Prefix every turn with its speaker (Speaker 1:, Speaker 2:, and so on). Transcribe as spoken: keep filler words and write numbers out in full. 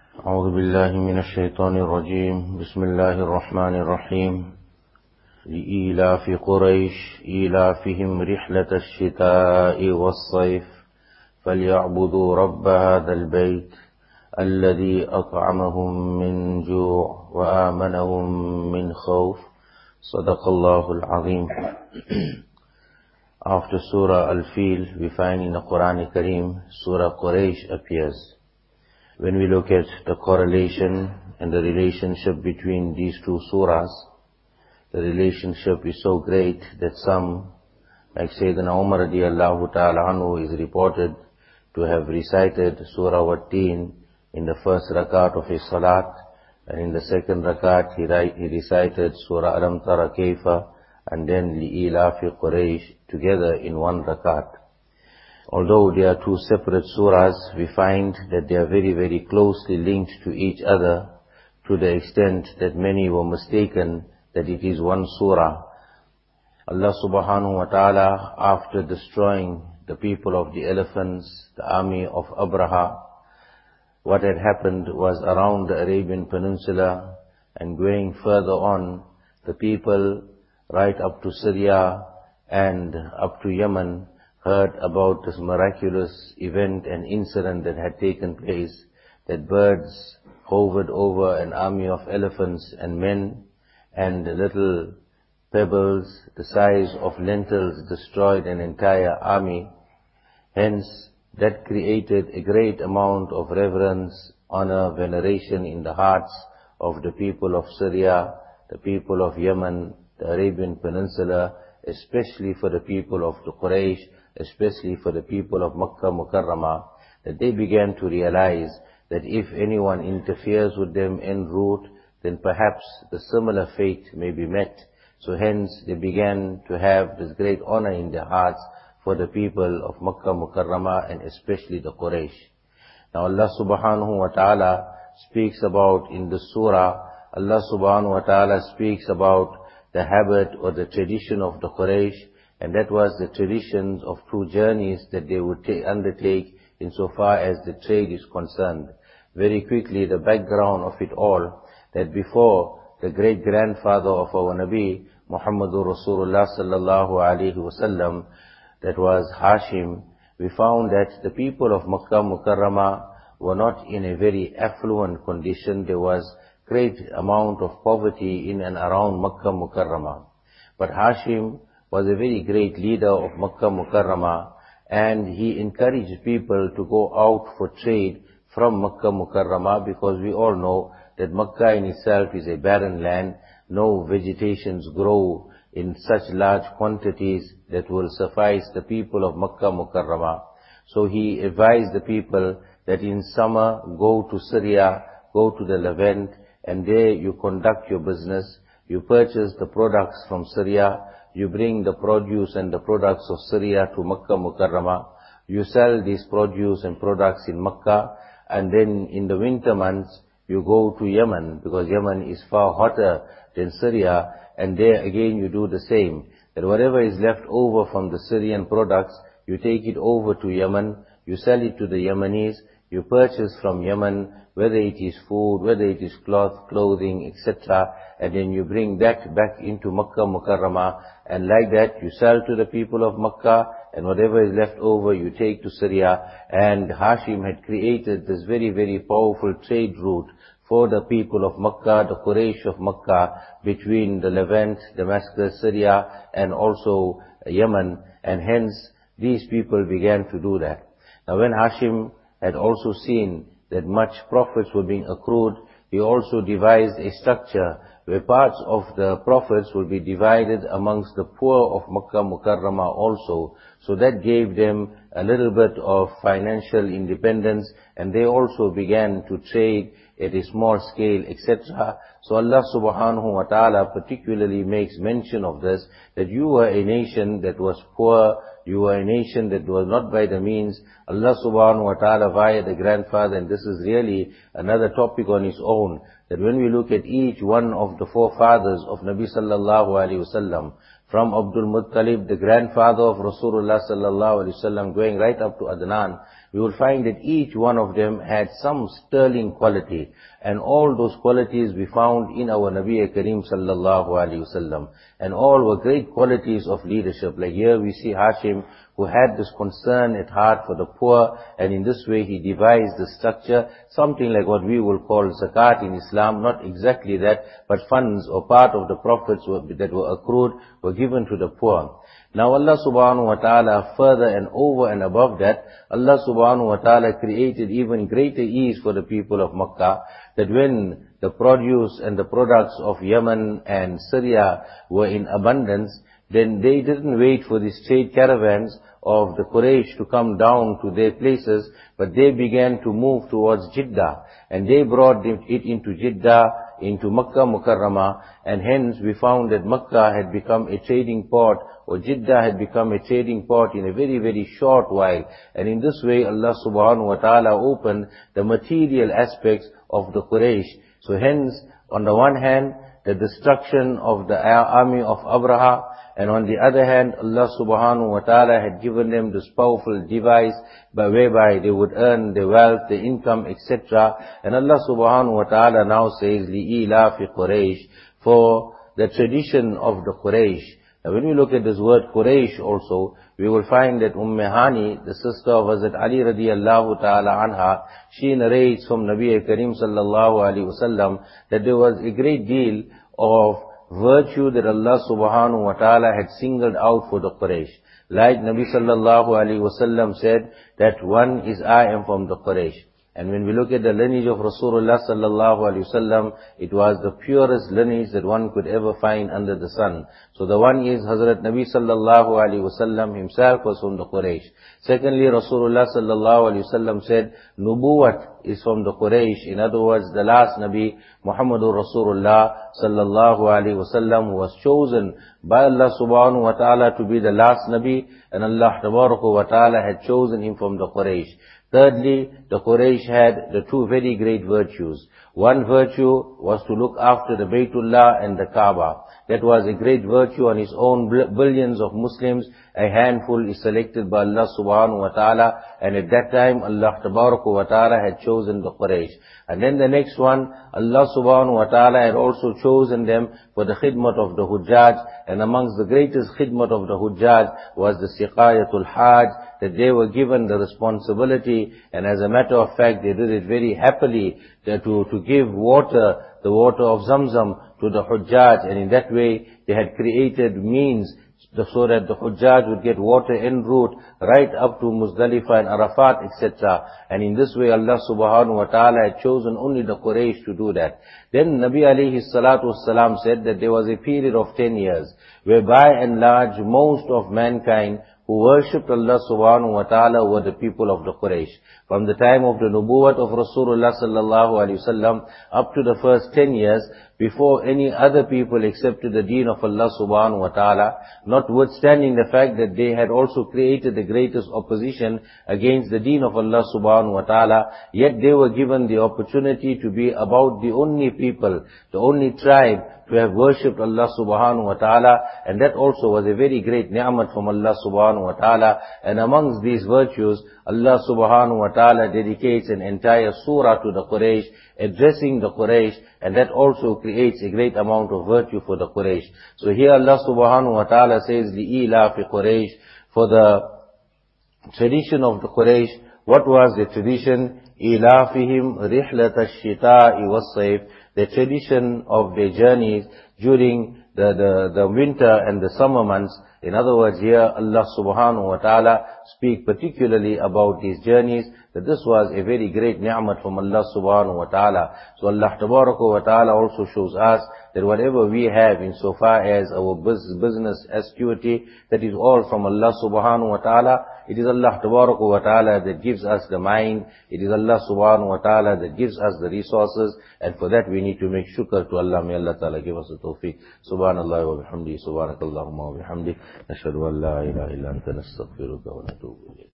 Speaker 1: أعوذ بالله من الشيطان الرجيم. بسم الله الرحمن الرحيم. لإيلاف قريش إيلافهم رحلة الشتاء والصيف فليعبدوا رب هذا البيت الذي أطعمهم من جوع وآمنهم من خوف. صدق الله العظيم. After Surah Al-Fil, we find in the Quran Kareem, Surah Quraysh appears. When we look at the correlation and the relationship between these two surahs, the relationship is so great that some, like Sayyidina Umar radiallahu ta'ala anhu, is reported to have recited Surah Wat-Teen in the first rakat of his salat, and in the second rakat he, he recited Surah Alam Tara Kayfa and then Li'ilafi Quraysh together in one rakat. Although they are two separate surahs, we find that they are very, very closely linked to each other, to the extent that many were mistaken that it is one surah. Allah subhanahu wa ta'ala, after destroying the people of the elephants, the army of Abraha, what had happened was around the Arabian Peninsula and going further on, the people right up to Syria and up to Yemen heard about this miraculous event and incident that had taken place, that birds hovered over an army of elephants and men, and little pebbles the size of lentils destroyed an entire army. Hence, that created a great amount of reverence, honor, veneration in the hearts of the people of Syria, the people of Yemen, the Arabian Peninsula, especially for the people of the Quraysh, especially for the people of Makkah Mukarramah, that they began to realize that if anyone interferes with them en route, then perhaps the similar fate may be met. So hence they began to have this great honor in their hearts for the people of Makkah Mukarramah and especially the Quraysh. Now Allah subhanahu wa ta'ala speaks about in the surah, Allah subhanahu wa ta'ala speaks about the habit or the tradition of the Quraysh, and that was the traditions of two journeys that they would undertake insofar as the trade is concerned. Very quickly, the background of it all, that before the great-grandfather of our Nabi, Muhammadur Rasulullah sallallahu alayhi wasallam, that was Hashim, we found that the people of Makkah Mukarramah were not in a very affluent condition. There was great amount of poverty in and around Makkah Mukarramah. But Hashim was a very great leader of Makkah Mukarramah, and he encouraged people to go out for trade from Makkah Mukarramah, because we all know that Makkah in itself is a barren land. No vegetations grow in such large quantities that will suffice the people of Makkah Mukarramah. So he advised the people that in summer go to Syria, go to the Levant, and there you conduct your business. You purchase the products from Syria, you bring the produce and the products of Syria to Makkah Mukarramah. You sell these produce and products in Makkah, and then in the winter months you go to Yemen, because Yemen is far hotter than Syria, and there again you do the same. That whatever is left over from the Syrian products, you take it over to Yemen, you sell it to the Yemenis, you purchase from Yemen, whether it is food, whether it is cloth, clothing, et cetera, and then you bring that back into Makkah Mukarramah, and like that you sell to the people of Makkah, and whatever is left over you take to Syria. And Hashim had created this very, very powerful trade route for the people of Makkah, the Quraysh of Makkah, between the Levant, Damascus, Syria, and also Yemen, and hence these people began to do that. Now when Hashim had also seen that much profits were being accrued, he also devised a structure where parts of the profits will be divided amongst the poor of Makkah Mukarramah also. So that gave them a little bit of financial independence, and they also began to trade at a small scale, et cetera. So Allah subhanahu wa ta'ala particularly makes mention of this, that you were a nation that was poor, you were a nation that was not by the means. Allah subhanahu wa ta'ala via the grandfather, and this is really another topic on its own, that when we look at each one of the forefathers of Nabi sallallahu alaihi wasallam, from Abdul Muttalib, the grandfather of Rasulullah sallallahu alaihi wasallam, going right up to Adnan, we will find that each one of them had some sterling quality, and all those qualities we found in our Nabi Kareem sallallahu alaihi wasallam, and all were great qualities of leadership. Like here we see Hashim, who had this concern at heart for the poor, and in this way he devised the structure, something like what we will call zakat in Islam, not exactly that, but funds or part of the profits were, that were accrued were given to the poor. Now Allah subhanahu wa ta'ala, further and over and above that, Allah subhanahu wa ta'ala created even greater ease for the people of Makkah, that when the produce and the products of Yemen and Syria were in abundance, then they didn't wait for these trade caravans of the Quraysh to come down to their places, but they began to move towards Jeddah, and they brought it into Jeddah, into Makkah Mukarramah, and hence we found that Makkah had become a trading port, or Jeddah had become a trading port in a very, very short while. And in this way Allah subhanahu wa ta'ala opened the material aspects of the Quraysh. So hence, on the one hand, the destruction of the army of Abraha, and on the other hand, Allah subhanahu wa ta'ala had given them this powerful device by whereby they would earn the wealth, the income, et cetera. And Allah subhanahu wa ta'ala now says, لِإِيلَافِ Quraysh, for the tradition of the Quraysh. Now when we look at this word Quraysh also, we will find that Umm Hani, the sister of Hazrat Ali radiyallahu ta'ala anha, she narrates from Nabi Kareem sallallahu alayhi wasallam that there was a great deal of virtue that Allah subhanahu wa ta'ala had singled out for the Quraysh. Like Nabi sallallahu alayhi wasallam said that one is I am from the Quraysh. And when we look at the lineage of Rasulullah sallallahu alayhi wasallam, it was the purest lineage that one could ever find under the sun. So the one is Hazrat Nabi sallallahu alayhi wasallam himself was from the Quraysh. Secondly, Rasulullah sallallahu alayhi wasallam said, Nubuwat is from the Quraysh. In other words, the last Nabi, Muhammadur Rasulullah sallallahu alayhi wasallam, was chosen by Allah subhanahu wa ta'ala to be the last Nabi, and Allah tabaraka wa ta'ala had chosen him from the Quraysh. Thirdly, the Quraysh had the two very great virtues. One virtue was to look after the Baytullah and the Kaaba. That was a great virtue on its own. Billions of Muslims, a handful is selected by Allah subhanahu wa ta'ala, and at that time Allah tabaraka wa ta'ala had chosen the Quraysh. And then the next one, Allah subhanahu wa ta'ala had also chosen them for the khidmat of the Hujjaj, and amongst the greatest khidmat of the Hujjaj was the Siqayatul Hajj, that they were given the responsibility, and as a matter of fact they did it very happily, to, to give water, the water of Zamzam, to the Hujjaj, and in that way they had created means so that the Hujjaj would get water en route right up to Muzdalifah and Arafat, et cetera. And in this way Allah subhanahu wa ta'ala had chosen only the Quraysh to do that. Then Nabi alayhi salatu wasalam said that there was a period of ten years, where by and large most of mankind who worshipped Allah subhanahu wa ta'ala were the people of the Quraysh. From the time of the Nubuwwat of Rasulullah sallallahu alayhi wasallam up to the first ten years, before any other people accepted the deen of Allah subhanahu wa ta'ala, notwithstanding the fact that they had also created the greatest opposition against the deen of Allah subhanahu wa ta'ala, yet they were given the opportunity to be about the only people, the only tribe to have worshipped Allah subhanahu wa ta'ala, and that also was a very great ni'mat from Allah subhanahu wa ta'ala. And amongst these virtues, Allah subhanahu wa ta'ala dedicates an entire surah to the Quraysh, addressing the Quraysh, and that also creates a great amount of virtue for the Quraysh. So here Allah subhanahu wa ta'ala says, لِإِيلَافِ Quraysh, for the tradition of the Quraysh. What was the tradition? إِيلَافِهِمْ رِحْلَةَ الشِّتَاءِ وَالصَّيْفِ, the tradition of their journeys during the, the, the winter and the summer months. In other words, here Allah subhanahu wa ta'ala speak particularly about these journeys, that this was a very great ni'mat from Allah subhanahu wa ta'ala. So Allah tabaraka wa ta'ala also shows us that whatever we have insofar as our business acuity, that is all from Allah subhanahu wa ta'ala. It is Allah tabaraka wa ta'ala that gives us the mind. It is Allah subhanahu wa ta'ala that gives us the resources, and for that we need to make shukr to Allah. May Allah ta'ala give us the tawfiq. Subhanallah wa bihamdi, subhanakallahumma wa bihamdi, nashhadu an la ilaha illa anta nastaghfiruka wa natubu ilayk.